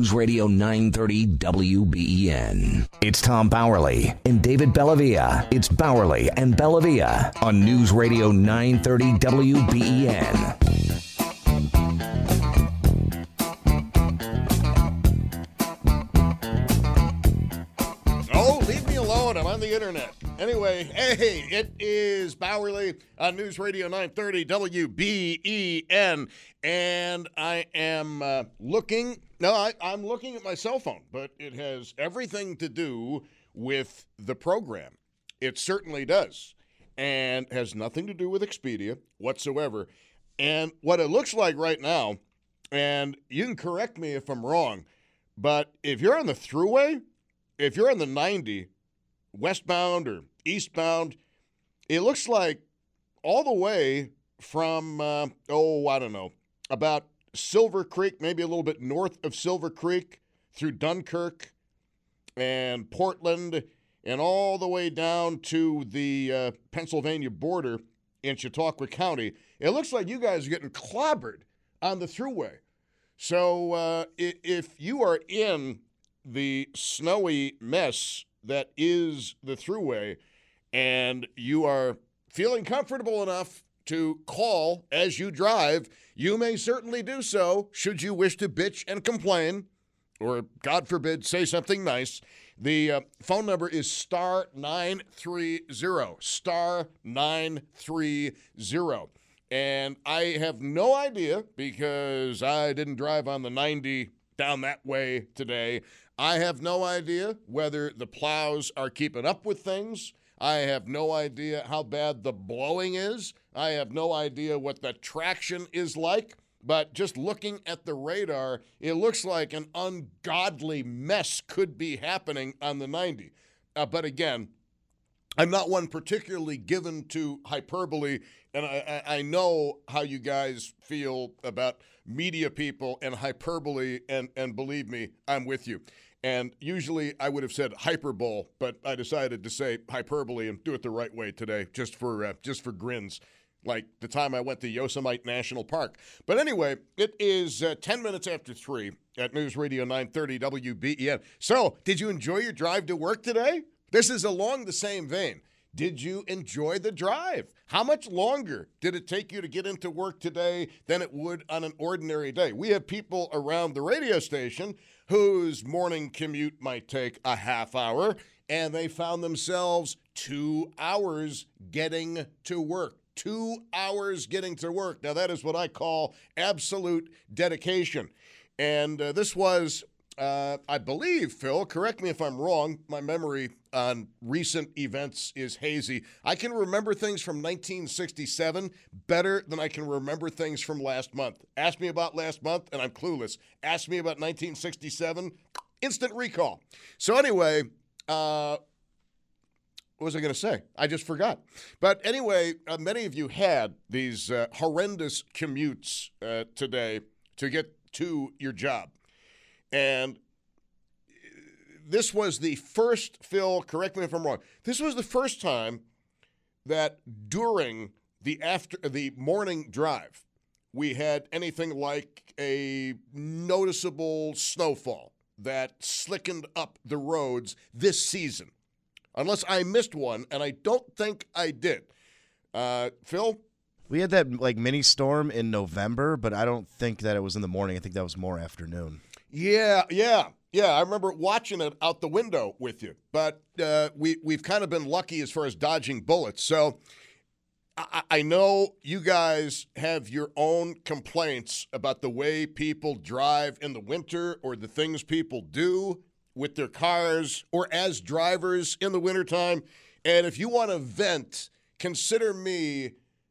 News Radio 930 WBEN. It's Tom Bowerly and David Bellavia. It's Bowerly and Bellavia on News Radio 930 WBEN. Oh, leave me alone. I'm on the internet. Anyway, hey, it is Bowerly on News Radio 930 WBEN, and I am I'm looking at my cell phone, but it has everything to do with the program. It certainly does, and has nothing to do with Expedia whatsoever. And what it looks like right now, and you can correct me if I'm wrong, but if you're on the thruway, if you're on the 90, westbound or eastbound, it looks like all the way from, about Silver Creek, maybe a little bit north of Silver Creek, through Dunkirk and Portland, and all the way down to the Pennsylvania border in Chautauqua County. It looks like you guys are getting clobbered on the thruway. So if you are in the snowy mess that is the thruway, and you are feeling comfortable enough to call as you drive, you may certainly do so should you wish to bitch and complain, or, God forbid, say something nice. The phone number is star 930, star 930. And I have no idea, because I didn't drive on the 90 down that way today. I have no idea whether the plows are keeping up with things. I have no idea how bad the blowing is. I have no idea what the traction is like. But just looking at the radar, it looks like an ungodly mess could be happening on the 90. But again, I'm not one particularly given to hyperbole, and I know how you guys feel about media people and hyperbole, and believe me, I'm with you. And usually I would have said hyperbole, but I decided to say hyperbole and do it the right way today, just for grins, like the time I went to Yosemite National Park. But anyway, it is 10 minutes after 3 at News Radio 930 WBEN. So, did you enjoy your drive to work today? This is along the same vein. Did you enjoy the drive? How much longer did it take you to get into work today than it would on an ordinary day? We have people around the radio station whose morning commute might take a half hour, and they found themselves 2 hours getting to work. 2 hours getting to work. Now, that is what I call absolute dedication. And this was, I believe, Phil, correct me if I'm wrong, my memory on recent events is hazy. I can remember things from 1967 better than I can remember things from last month. Ask me about last month, and I'm clueless. Ask me about 1967, instant recall. So anyway, what was I going to say? I just forgot. But anyway, many of you had these horrendous commutes today to get to your job. And this was the first, Phil, correct me if I'm wrong, this was the first time that during the morning drive, we had anything like a noticeable snowfall that slickened up the roads this season. Unless I missed one, and I don't think I did. Phil? We had that mini storm in November, but I don't think that it was in the morning. I think that was more afternoon. Yeah. I remember watching it out the window with you. But we've kind of been lucky as far as dodging bullets. So I know you guys have your own complaints about the way people drive in the winter, or the things people do with their cars or as drivers in the wintertime. And if you want to vent, consider me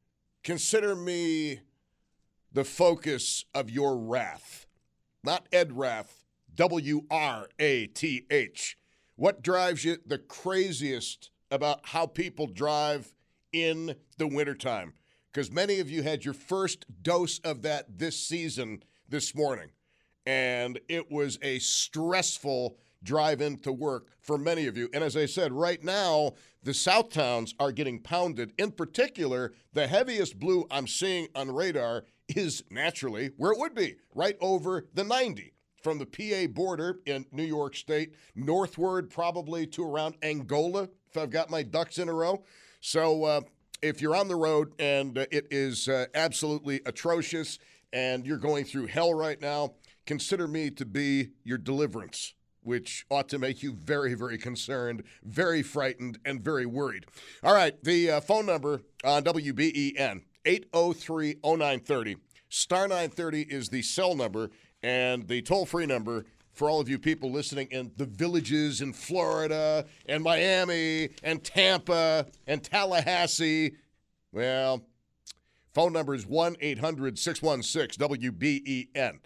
the focus of your wrath. Not Ed Wrath, W-R-A-T-H. What drives you the craziest about how people drive in the wintertime? Because many of you had your first dose of that this season this morning. And it was a stressful drive into work for many of you. And as I said, right now, the South towns are getting pounded. In particular, the heaviest blue I'm seeing on radar is naturally where it would be, right over the 90. from the PA border in New York State, northward probably to around Angola, if I've got my ducks in a row. So if you're on the road and it is absolutely atrocious and you're going through hell right now, consider me to be your deliverance, which ought to make you very, very concerned, very frightened, and very worried. All right, the phone number on WBEN, 803-0930. Star 930 is the cell number, and the toll-free number for all of you people listening in the villages in Florida and Miami and Tampa and Tallahassee. Well, phone number is 1-800-616-WBEN.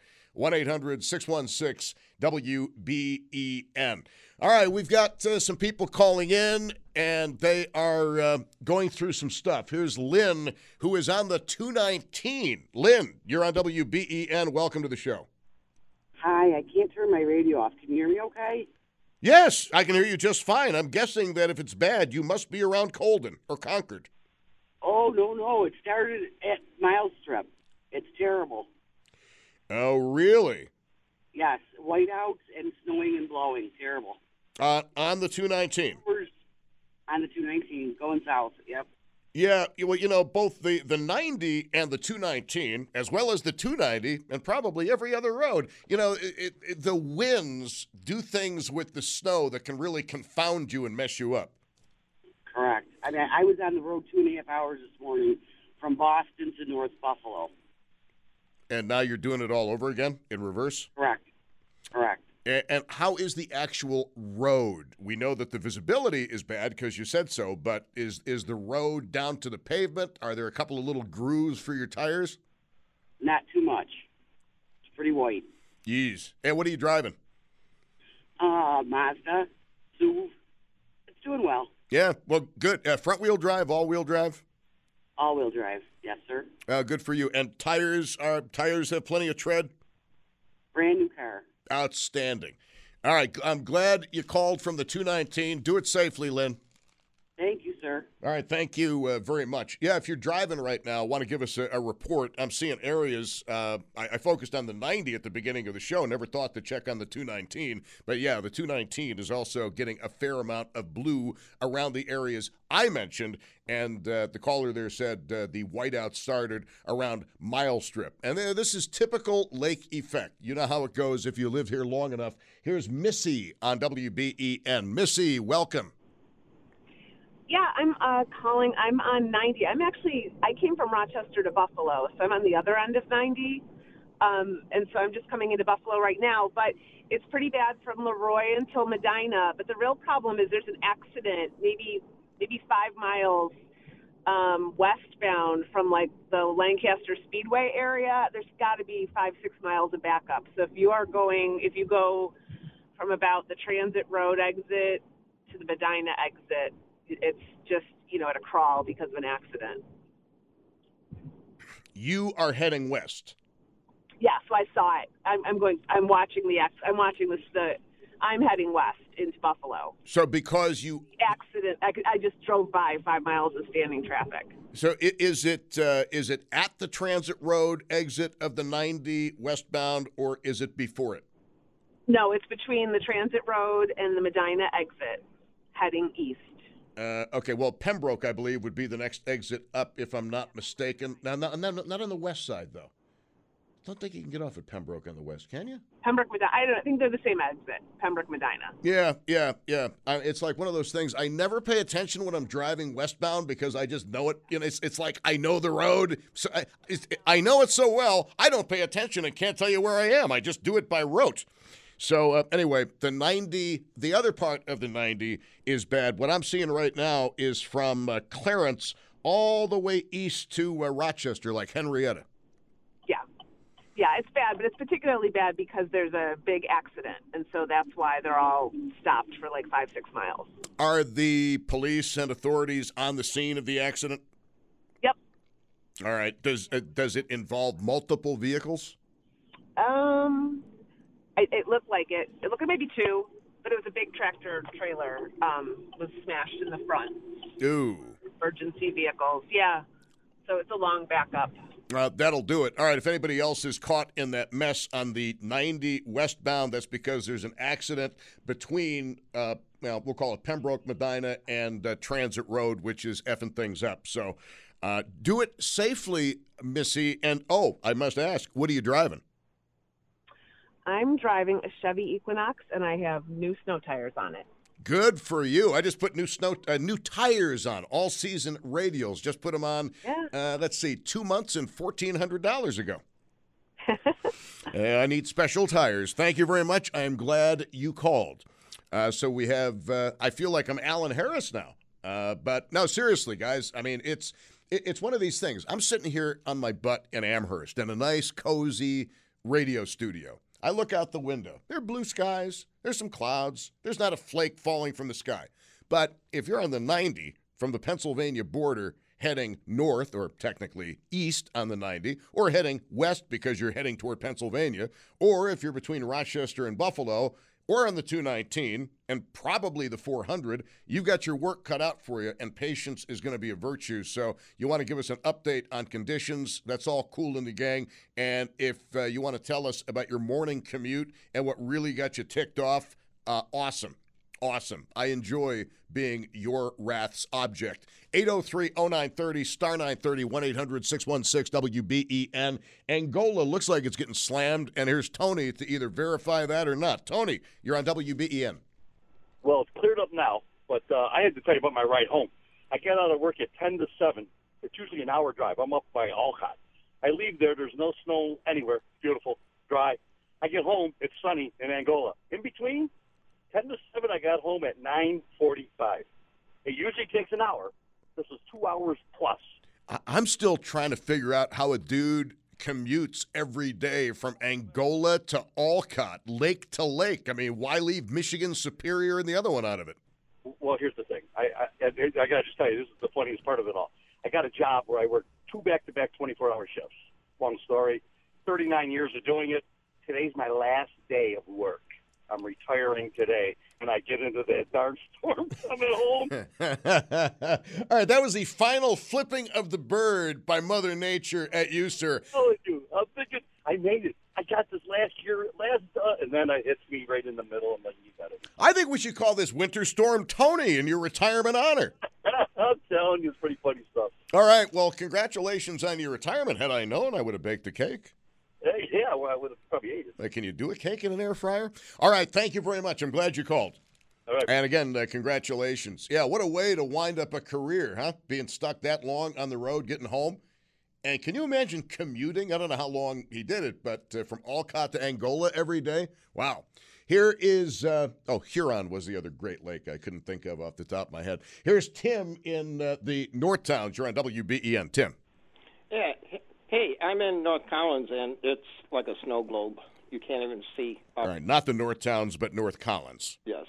1-800-616-WBEN. All right, we've got some people calling in, and they are going through some stuff. Here's Lynn, who is on the 219. Lynn, you're on WBEN. Welcome to the show. Hi, I can't turn my radio off. Can you hear me okay? Yes, I can hear you just fine. I'm guessing that if it's bad, you must be around Colden or Concord. Oh, no. It started at Milestrip. It's terrible. Oh, really? Yes, whiteouts and snowing and blowing. Terrible. On the 219. On the 219, going south, yep. Yeah, well, both the 90 and the 219, as well as the 290, and probably every other road, the winds do things with the snow that can really confound you and mess you up. Correct. I mean, I was on the road 2.5 hours this morning from Boston to North Buffalo. And now you're doing it all over again in reverse? Correct. And how is the actual road? We know that the visibility is bad because you said so, but is the road down to the pavement? Are there a couple of little grooves for your tires? Not too much. It's pretty white. Jeez. And what are you driving? Mazda, SUV. It's doing well. Yeah, well, good. Front-wheel drive, all-wheel drive? All-wheel drive, yes, sir. Good for you. And tires have plenty of tread? Brand new car. Outstanding. All right, I'm glad you called from the 219. Do it safely, Lynn. Thank you, sir. All right, thank you very much. Yeah, if you're driving right now, want to give us a report. I'm seeing areas. I focused on the 90 at the beginning of the show. Never thought to check on the 219. But, yeah, the 219 is also getting a fair amount of blue around the areas I mentioned. And the caller there said the whiteout started around Milestrip. And this is typical lake effect. You know how it goes if you live here long enough. Here's Missy on WBEN. Missy, welcome. Yeah, I'm calling. I'm on 90. I came from Rochester to Buffalo, so I'm on the other end of 90. And so I'm just coming into Buffalo right now. But it's pretty bad from Leroy until Medina. But the real problem is there's an accident maybe 5 miles westbound from, like, the Lancaster Speedway area. There's got to be 5-6 miles of backup. So if you go from about the Transit Road exit to the Medina exit, it's just, at a crawl because of an accident. You are heading west. Yeah, so I saw it. I'm heading west into Buffalo. So because you accident, I just drove by 5 miles of standing traffic. So is it at the Transit Road exit of the 90 westbound, or is it before it? No, it's between the Transit Road and the Medina exit, heading east. Okay, well, Pembroke, I believe, would be the next exit up, if I'm not mistaken. Now, not on the west side, though. I don't think you can get off at Pembroke on the west, can you? Pembroke, Medina. I think they're the same exit, Pembroke, Medina. Yeah. It's like one of those things. I never pay attention when I'm driving westbound because I just know it. It's like I know the road. So I know it so well, I don't pay attention and can't tell you where I am. I just do it by rote. So anyway, the 90, the other part of the 90 is bad. What I'm seeing right now is from Clarence all the way east to Rochester, like Henrietta. Yeah, it's bad, but it's particularly bad because there's a big accident, and so that's why they're all stopped for like 5-6 miles. Are the police and authorities on the scene of the accident? Yep. All right. Does it involve multiple vehicles? It looked like it. It looked like maybe 2, but it was a big tractor trailer was smashed in the front. Ooh. Emergency vehicles, yeah. So it's a long backup. That'll do it. All right, if anybody else is caught in that mess on the 90 westbound, that's because there's an accident between, we'll call it Pembroke, Medina, and Transit Road, which is effing things up. So do it safely, Missy. And, I must ask, what are you driving? I'm driving a Chevy Equinox, and I have new snow tires on it. Good for you. I just put new tires on, all-season radials. Just put them on, 2 months and $1,400 ago. I need special tires. Thank you very much. I am glad you called. So we have, I feel like I'm Alan Harris now. But no, seriously, guys, I mean, it's one of these things. I'm sitting here on my butt in Amherst in a nice, cozy radio studio. I look out the window. There are blue skies. There's some clouds. There's not a flake falling from the sky. But if you're on the 90 from the Pennsylvania border heading north, or technically east on the 90, or heading west because you're heading toward Pennsylvania, or if you're between Rochester and Buffalo, or on the 219, and probably the 400, you've got your work cut out for you, and patience is going to be a virtue. So you want to give us an update on conditions. That's all cool in the gang. And if you want to tell us about your morning commute and what really got you ticked off, awesome. Awesome. I enjoy being your wrath's object. 803-0930, star 930, 1-800-616-WBEN. Angola looks like it's getting slammed, and here's Tony to either verify that or not. Tony, you're on WBEN. Well, it's cleared up now, but I had to tell you about my ride home. I get out of work at 10 to 7. It's usually an hour drive. I'm up by Alcott. I leave there. There's no snow anywhere. Beautiful, dry. I get home. It's sunny in Angola. In between, 10 to 7, I got home at 9:45. It usually takes an hour. This was 2 hours plus. I'm still trying to figure out how a dude commutes every day from Angola to Alcott, lake to lake. I mean, why leave Michigan, Superior, and the other one out of it? Well, here's the thing. I got to just tell you, this is the funniest part of it all. I got a job where I work 2 back-to-back 24-hour shifts. Long story. 39 years of doing it. Today's my last day of work. I'm retiring today, and I get into that darn storm coming home. All right, that was the final flipping of the bird by Mother Nature at you, sir. Oh, dude, I'm thinking I made it. I got this last year, and then it hits me right in the middle, and then you got it. I think we should call this Winter Storm Tony in your retirement honor. I'm telling you, it's pretty funny stuff. All right, well, congratulations on your retirement. Had I known, I would have baked a cake. Hey, yeah, well, I would have probably ate it. Can you do a cake in an air fryer? All right, thank you very much. I'm glad you called. All right. And again, congratulations. Yeah, what a way to wind up a career, huh? Being stuck that long on the road, getting home. And can you imagine commuting? I don't know how long he did it, but from Alcott to Angola every day? Wow. Here is, Huron was the other great lake I couldn't think of off the top of my head. Here's Tim in the North Towns. You're on WBEN. Tim. Yeah. Hey, I'm in North Collins, and it's like a snow globe. You can't even see. All right, not the North Towns, but North Collins. Yes.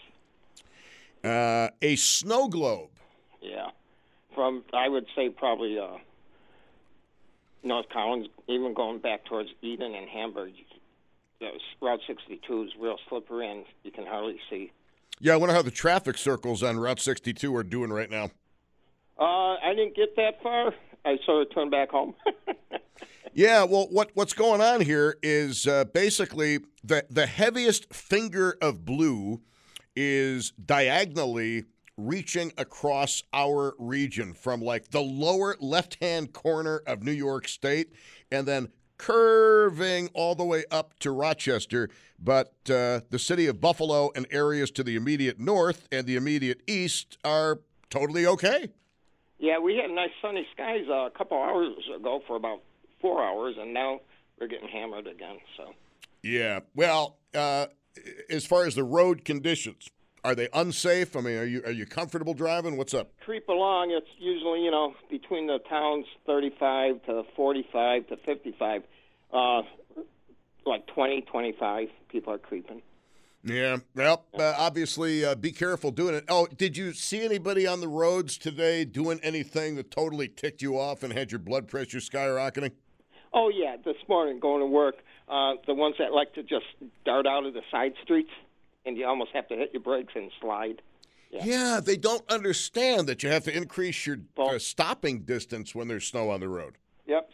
A snow globe. Yeah. From, I would say, probably North Collins, even going back towards Eden and Hamburg. Route 62 is real slippery, and you can hardly see. Yeah, I wonder how the traffic circles on Route 62 are doing right now. I didn't get that far. I sort of turned back home. Yeah, well, what's going on here is basically the heaviest finger of blue is diagonally reaching across our region from like the lower left-hand corner of New York State and then curving all the way up to Rochester. But the city of Buffalo and areas to the immediate north and the immediate east are totally okay. Yeah, we had nice sunny skies a couple hours ago for about 4 hours, and now we're getting hammered again. So. Yeah, well, as far as the road conditions, are they unsafe? I mean, are you comfortable driving? What's up? Creep along. It's usually, between the towns 35 to 45 to 55, like 20, 25 people are creeping. Yeah, well, obviously, be careful doing it. Oh, did you see anybody on the roads today doing anything that totally ticked you off and had your blood pressure skyrocketing? Oh, yeah, this morning going to work, the ones that like to just dart out of the side streets, and you almost have to hit your brakes and slide. Yeah, they don't understand that you have to increase your stopping distance when there's snow on the road. Yep,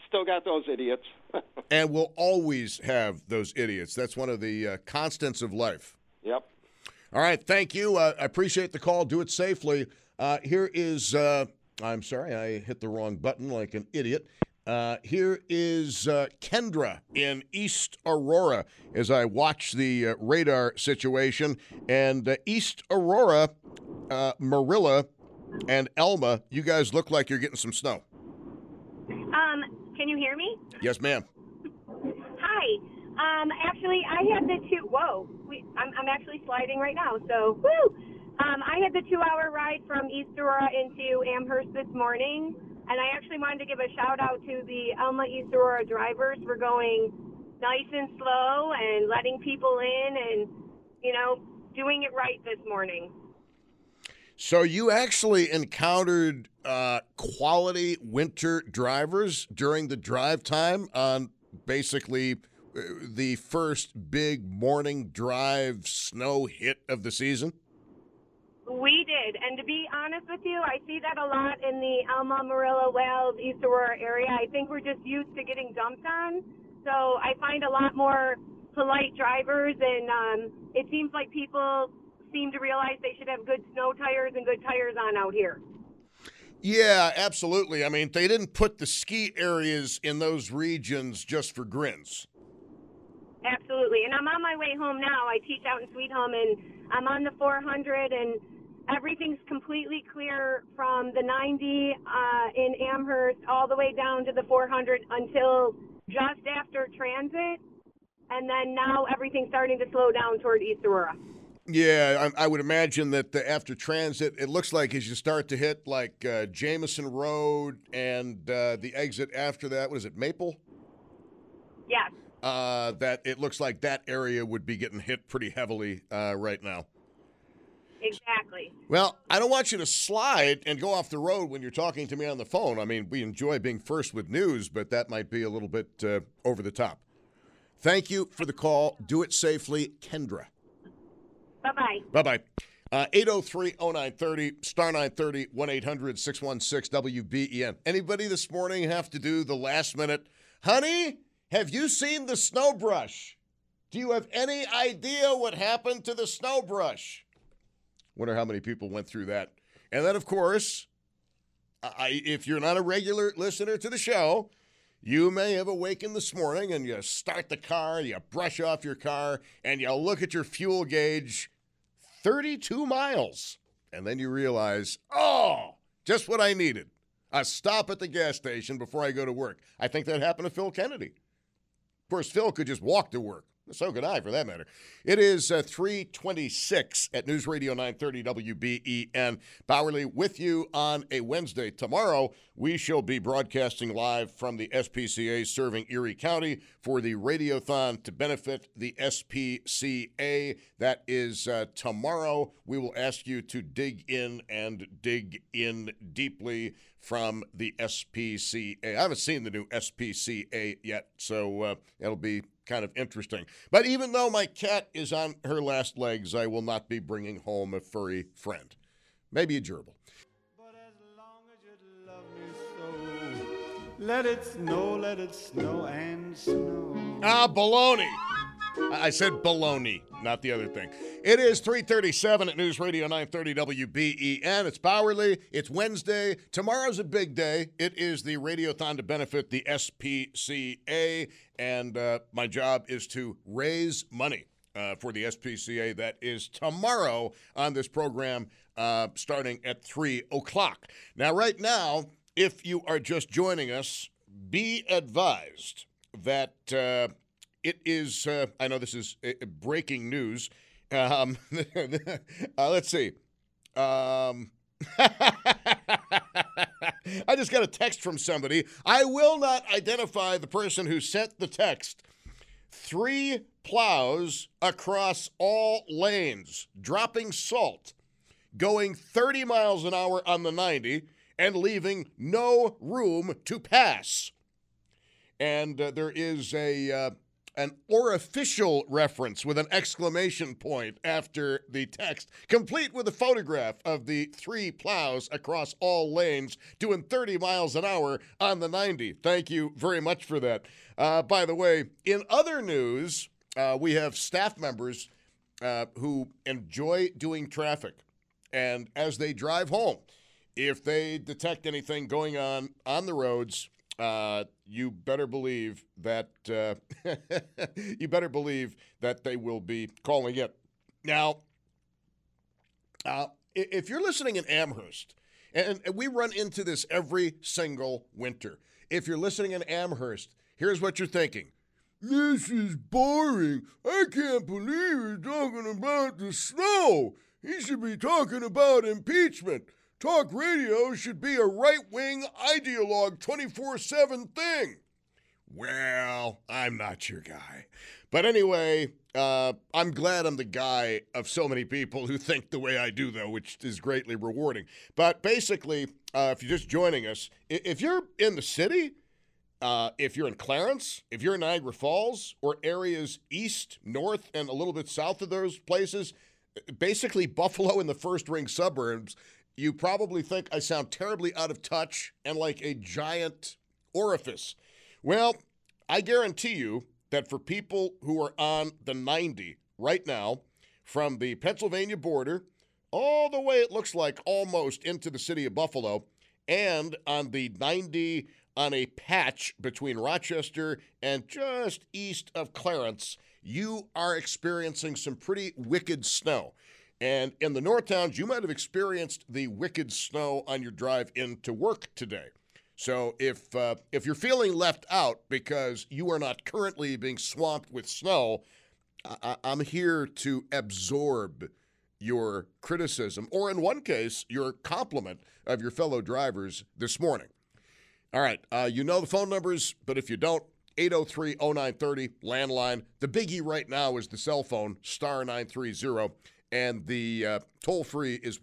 Still got those idiots. And we'll always have those idiots. That's one of the constants of life. Yep. All right, thank you. I appreciate the call. Do it safely. Here is, I'm sorry, I hit the wrong button like an idiot. Here is Kendra in East Aurora as I watch the radar situation. And East Aurora, Marilla, and Elma, you guys look like you're getting some snow. Can you hear me? Yes, ma'am. Hi. Actually, I had the I'm actually sliding right now, so woo! I had the 2-hour ride from East Aurora into Amherst this morning, and I actually wanted to give a shout out to the Elma East Aurora drivers for going nice and slow and letting people in and, doing it right this morning. So you actually encountered quality winter drivers during the drive time on basically the first big morning drive snow hit of the season? We did, and to be honest with you, I see that a lot in the Elma, Marilla, Wells, East Aurora area. I think we're just used to getting dumped on, so I find a lot more polite drivers, and it seems like people seem to realize they should have good snow tires and good tires on out here. Yeah, absolutely. I mean, they didn't put the ski areas in those regions just for grins. Absolutely. And I'm on my way home now. I teach out in Sweet Home, and I'm on the 400, and everything's completely clear from the 90 in Amherst all the way down to the 400 until just after transit. And then now everything's starting to slow down toward East Aurora. Yeah, I would imagine that after transit, it looks like as you start to hit like Jameson Road and the exit after that, what is it, Maple? Yes. That it looks like that area would be getting hit pretty heavily right now. Exactly. Well, I don't want you to slide and go off the road when you're talking to me on the phone. I mean, we enjoy being first with news, but that might be a little bit over the top. Thank you for the call. Do it safely, Kendra. Bye-bye. Bye-bye. 803-0930, star 930, 1-800-616-WBEN. Anybody this morning have to do the last minute, honey, have you seen the snow brush? Do you have any idea what happened to the snow brush? Wonder how many people went through that. And then, of course, if you're not a regular listener to the show, you may have awakened this morning and you start the car, you brush off your car, and you look at your fuel gauge, 32 miles. And then you realize, just what I needed. A stop at the gas station before I go to work. I think that happened to Phil Kennedy. Of course, Phil could just walk to work. So could I, for that matter. It is 3:26 at News Radio 930 WBEN. Bowerly with you on a Wednesday. Tomorrow, we shall be broadcasting live from the SPCA serving Erie County for the Radiothon to benefit the SPCA. That is tomorrow. We will ask you to dig in deeply from the SPCA. I haven't seen the new SPCA yet, so it'll be kind of interesting. But even though my cat is on her last legs, I will not be bringing home a furry friend. Maybe a gerbil. But as long as you love me so, let it snow and snow. Baloney. I said baloney, not the other thing. It is 3:37 at News Radio 930 WBEN. It's Bowerly. It's Wednesday. Tomorrow's a big day. It is the Radiothon to benefit the SPCA, and my job is to raise money for the SPCA. That is tomorrow on this program starting at 3 o'clock. Now, right now, if you are just joining us, be advised that it is, I know this is breaking news. Let's see. I just got a text from somebody. I will not identify the person who sent the text. 3 plows across all lanes, dropping salt, going 30 miles an hour on the 90, and leaving no room to pass. And there is a an orificial reference with an exclamation point after the text, complete with a photograph of the 3 plows across all lanes doing 30 miles an hour on the 90. Thank you very much for that. By the way, in other news, we have staff members who enjoy doing traffic. And as they drive home, if they detect anything going on the roads, you better believe that they will be calling it. Now, if you're listening in Amherst, and we run into this every single winter. If you're listening in Amherst, here's what you're thinking. This is boring. I can't believe he's talking about the snow. He should be talking about impeachment. Talk radio should be a right-wing ideologue 24/7 thing. Well, I'm not your guy. But anyway, I'm glad I'm the guy of so many people who think the way I do, though, which is greatly rewarding. But basically, if you're just joining us, if you're in the city, if you're in Clarence, if you're in Niagara Falls, or areas east, north, and a little bit south of those places, basically Buffalo and the first-ring suburbs, you probably think I sound terribly out of touch and like a giant orifice. Well, I guarantee you that for people who are on the 90 right now, from the Pennsylvania border all the way, it looks like, almost into the city of Buffalo, and on the 90 on a patch between Rochester and just east of Clarence, you are experiencing some pretty wicked snow. And in the North Towns, you might have experienced the wicked snow on your drive into work today. So if you're feeling left out because you are not currently being swamped with snow, I'm here to absorb your criticism, or in one case, your compliment of your fellow drivers this morning. All right, you know the phone numbers, but if you don't, 803-0930, landline. The biggie right now is the cell phone, star 930, and the toll-free is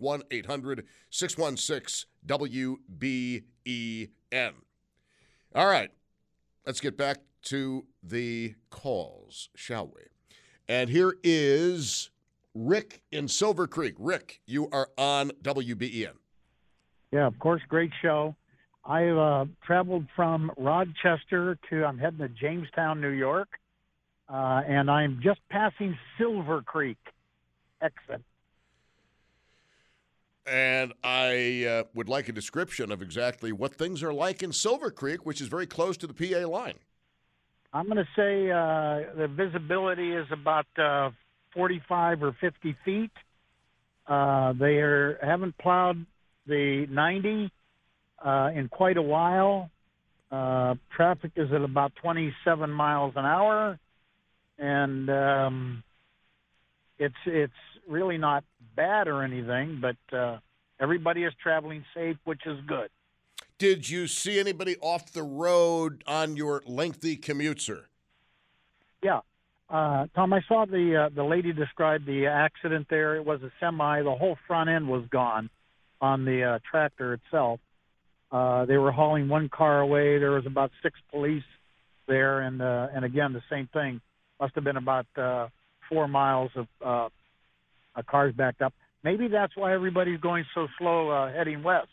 1-800-616-WBEN. All right, let's get back to the calls, shall we? And here is Rick in Silver Creek. Rick, you are on WBEN. Yeah, of course, great show. I've traveled from Rochester I'm heading to Jamestown, New York, and I'm just passing Silver Creek exit. And I would like a description of exactly what things are like in Silver Creek, which is very close to the PA line. I'm going to say the visibility is about 45 or 50 feet. They haven't plowed the 90 in quite a while. Traffic is at about 27 miles an hour, and it's really not bad or anything, but everybody is traveling safe, which is good. Did you see anybody off the road on your lengthy commute, sir? Yeah. Tom, I saw the lady describe the accident there. It was a semi. The whole front end was gone on the tractor itself. They were hauling one car away. There was about 6 police there, and again, the same thing. Must have been about 4 miles of cars backed up. Maybe that's why everybody's going so slow heading west.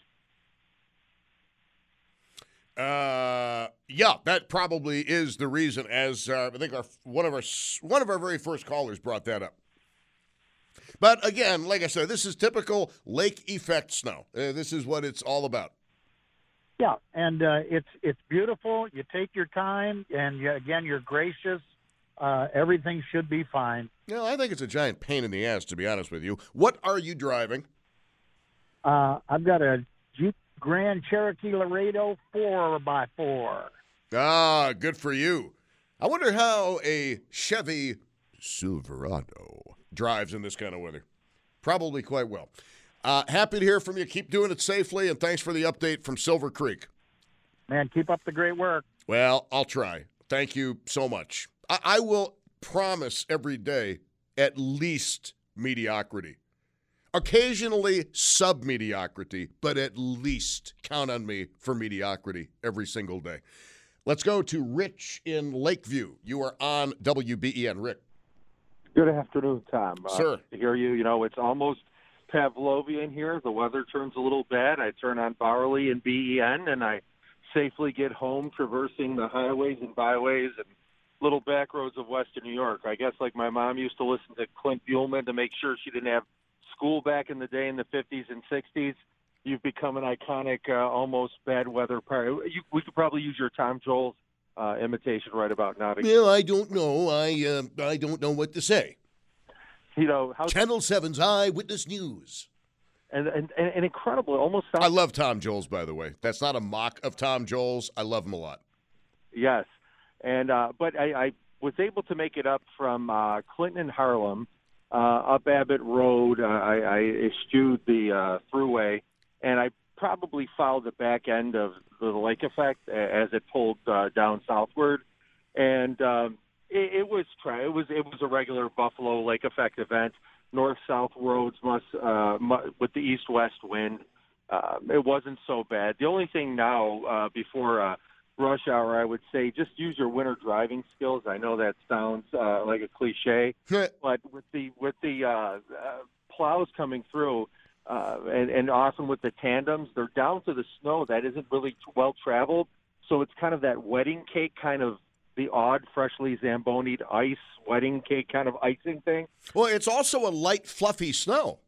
Yeah, that probably is the reason. As I think one of our very first callers brought that up. But again, like I said, this is typical lake effect snow. This is what it's all about. Yeah, and it's beautiful. You take your time, and you're gracious. Everything should be fine. Yeah, I think it's a giant pain in the ass, to be honest with you. What are you driving? I've got a Jeep Grand Cherokee Laredo 4x4. Ah, good for you. I wonder how a Chevy Silverado drives in this kind of weather. Probably quite well. Happy to hear from you. Keep doing it safely, and thanks for the update from Silver Creek. Man, keep up the great work. Well, I'll try. Thank you so much. I will promise every day at least mediocrity. Occasionally sub-mediocrity, but at least count on me for mediocrity every single day. Let's go to Rich in Lakeview. You are on WBEN, Rick. Good afternoon, Tom. Sir. To hear you, it's almost Pavlovian here. The weather turns a little bad. I turn on Bowerly and BEN, and I safely get home traversing the highways and byways and little back roads of Western New York. I guess like my mom used to listen to Clint Buhlman to make sure she didn't have school back in the day in the 50s and 60s. You've become an iconic, almost bad weather part. We could probably use your Tom Jones imitation right about now. Well, I don't know. I don't know what to say. Channel 7's Eyewitness News. And incredible. Almost sounds. I love Tom Jones, by the way. That's not a mock of Tom Jones. I love him a lot. Yes. And but I was able to make it up from Clinton and Harlem up Abbott Road. I eschewed the thruway, and I probably followed the back end of the lake effect as it pulled down southward. And it was a regular Buffalo Lake Effect event. North-south roads with the east-west wind. It wasn't so bad. The only thing now before rush hour, I would say just use your winter driving skills. I know that sounds like a cliche, but with the plows coming through, and often with the tandems, they're down to the snow that isn't really well traveled. So it's kind of that wedding cake kind of the odd freshly Zamboni'd ice wedding cake kind of icing thing. Well, it's also a light, fluffy snow.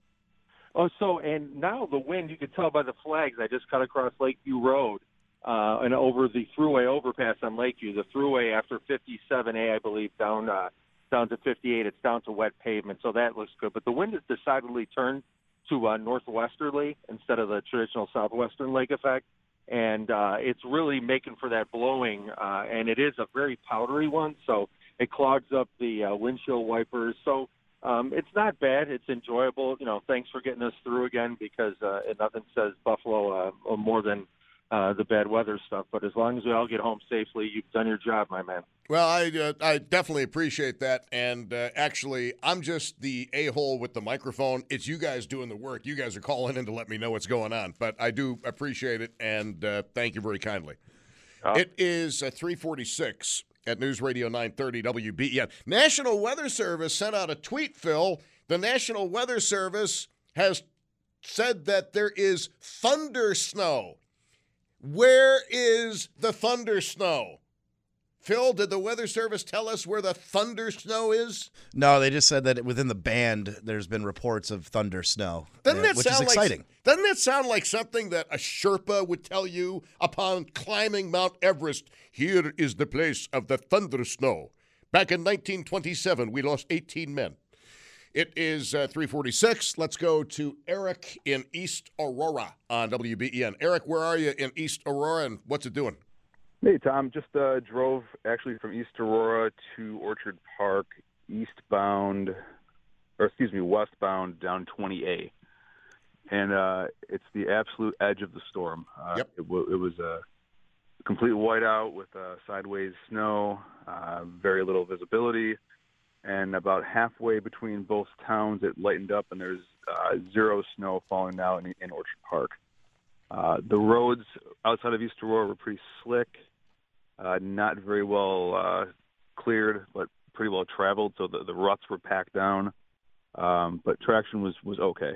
And now the wind, you can tell by the flags. I just cut across Lakeview Road and over the thruway overpass on Lakeview. The thruway after 57A, I believe, down to 58, it's down to wet pavement, so that looks good. But the wind has decidedly turned to northwesterly instead of the traditional southwestern lake effect. And it's really making for that blowing, and it is a very powdery one, so it clogs up the windshield wipers. So it's not bad. It's enjoyable. Thanks for getting us through again, because nothing says Buffalo more than the bad weather stuff. But as long as we all get home safely, you've done your job, my man. Well, I definitely appreciate that. And actually, I'm just the a-hole with the microphone. It's you guys doing the work. You guys are calling in to let me know what's going on. But I do appreciate it, and thank you very kindly. It is 3:46 at News Radio 930 WBEN. National Weather Service sent out a tweet, Phil. The National Weather Service has said that there is thunder snow. Where is the thunder snow? Phil, did the Weather Service tell us where the thunder snow is? No, they just said that within the band there's been reports of thunder snow, which is exciting. Doesn't that sound like something that a Sherpa would tell you upon climbing Mount Everest? Here is the place of the thunder snow. Back in 1927, we lost 18 men. It is 3:46. Let's go to Eric in East Aurora on WBEN. Eric, where are you in East Aurora, and what's it doing? Hey, Tom. Just drove actually from East Aurora to Orchard Park, westbound down 20A. And it's the absolute edge of the storm. Yep. It was a complete whiteout with sideways snow, very little visibility. And about halfway between both towns, it lightened up, and there's zero snow falling now in Orchard Park. The roads outside of East Aurora were pretty slick, not very well cleared, but pretty well traveled, so the ruts were packed down. But traction was okay.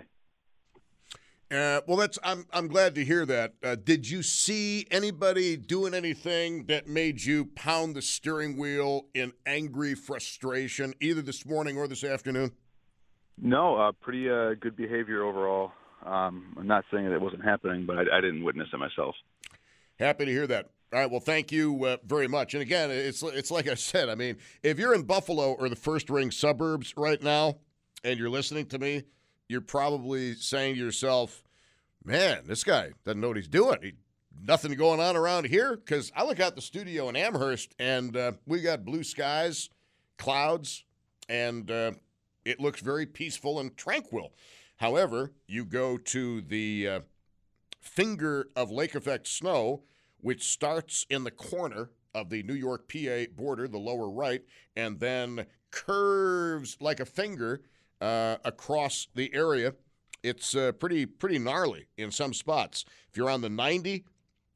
Well, I'm glad to hear that. Did you see anybody doing anything that made you pound the steering wheel in angry frustration, either this morning or this afternoon? No, pretty good behavior overall. I'm not saying that it wasn't happening, but I didn't witness it myself. Happy to hear that. All right, well, thank you very much. And again, it's like I said, I mean, if you're in Buffalo or the first-ring suburbs right now and you're listening to me, you're probably saying to yourself, man, this guy doesn't know what he's doing. Nothing going on around here? Because I look out the studio in Amherst, and we got blue skies, clouds, and it looks very peaceful and tranquil. However, you go to the finger of lake effect snow, which starts in the corner of the New York-PA border, the lower right, and then curves like a finger across the area. It's pretty gnarly in some spots. If you're on the 90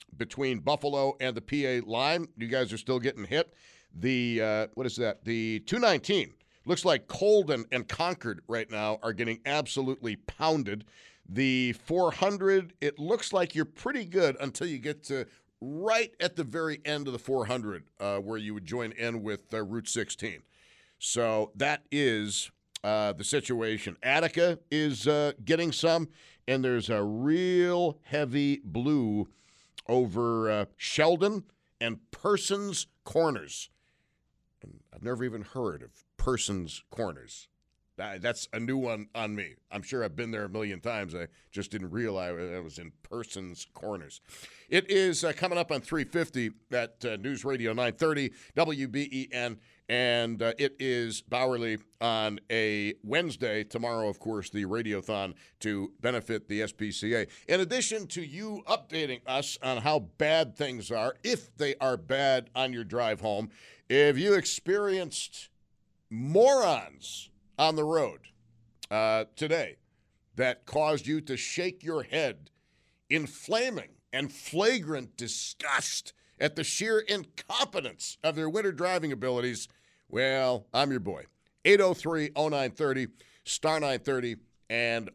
between Buffalo and the PA line. You guys are still getting hit. The, what is that? The 219. Looks like Colden and Concord right now are getting absolutely pounded. The 400, it looks like you're pretty good until you get to right at the very end of the 400, where you would join in with Route 16. So that is the situation. Attica is getting some, and there's a real heavy blue over Sheldon and Persons Corners. And I've never even heard of Persons Corners. That's a new one on me. I'm sure I've been there a million times. I just didn't realize I was in Persons Corners. It is coming up on 350 at News Radio 930 WBEN, and it is Bowerly on a Wednesday. Tomorrow, of course, the Radiothon to benefit the SPCA. In addition to you updating us on how bad things are, if they are bad on your drive home, if you experienced morons on the road today that caused you to shake your head in flaming and flagrant disgust at the sheer incompetence of their winter driving abilities, well, I'm your boy. 803-0930, star 930, and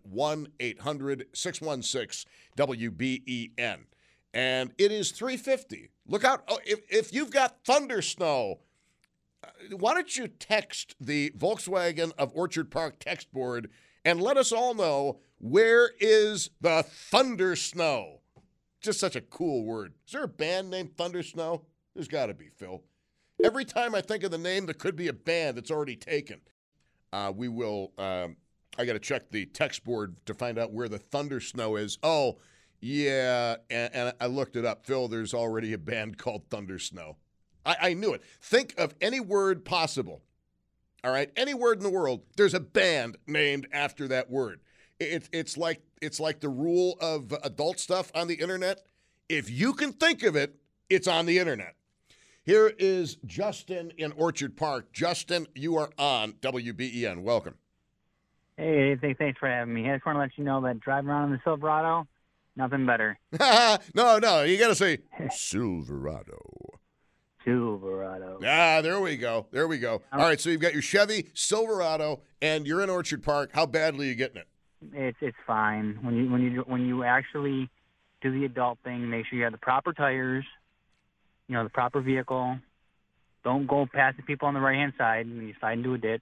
1-800-616-WBEN. And it is 350. Look out. Oh, if you've got thunder snow, why don't you text the Volkswagen of Orchard Park text board and let us all know, where is the thunder snow? Just such a cool word. Is there a band named Thunder Snow? There's got to be, Phil. Every time I think of the name, there could be a band that's already taken. We will, I got to check the text board to find out where the thunder snow is. Oh, yeah, and I looked it up. Phil, there's already a band called Thunder Snow. I knew it. Think of any word possible. All right? Any word in the world, there's a band named after that word. It's like the rule of adult stuff on the internet. If you can think of it, it's on the internet. Here is Justin in Orchard Park. Justin, you are on WBEN. Welcome. Hey, thanks for having me. I just want to let you know that driving around in the Silverado, nothing better. No, you got to say Silverado. Silverado. There we go. All right, so you've got your Chevy Silverado, and you're in Orchard Park. How badly are you getting it? It's fine. When you actually do the adult thing, make sure you have the proper tires, the proper vehicle. Don't go past the people on the right hand side when you slide into a ditch.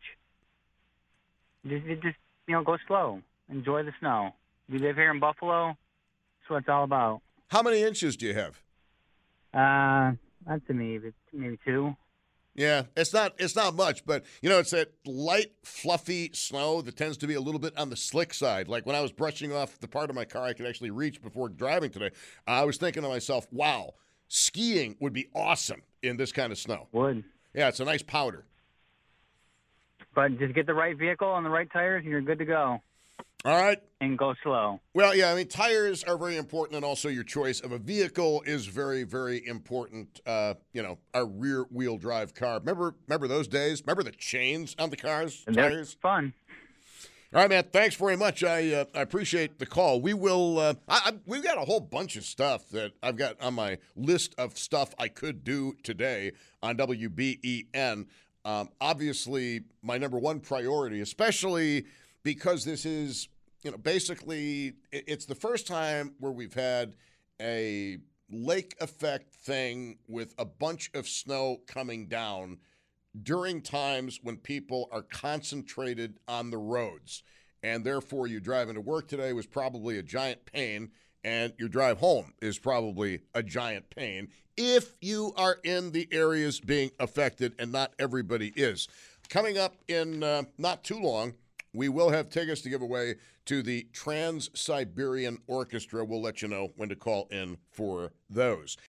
Just go slow. Enjoy the snow. We live here in Buffalo. That's what it's all about. How many inches do you have? I'd say maybe 2. Yeah, it's not much, but it's that light, fluffy snow that tends to be a little bit on the slick side. Like when I was brushing off the part of my car I could actually reach before driving today, I was thinking to myself, wow, skiing would be awesome in this kind of snow. Would. Yeah, it's a nice powder. But just get the right vehicle and the right tires, and you're good to go. All right. And go slow. Well, yeah, tires are very important, and also your choice of a vehicle is very, very important. A rear-wheel drive car. Remember those days? Remember the chains on the cars? And tires? That's fun. All right, man, thanks very much. I appreciate the call. We will we've got a whole bunch of stuff that I've got on my list of stuff I could do today on WBEN. Obviously, my number one priority, especially because this is, basically it's the first time where we've had a lake effect thing with a bunch of snow coming down during times when people are concentrated on the roads. And therefore, you driving to work today was probably a giant pain, and your drive home is probably a giant pain if you are in the areas being affected, and not everybody is. Coming up in not too long, we will have tickets to give away to the Trans-Siberian Orchestra. We'll let you know when to call in for those.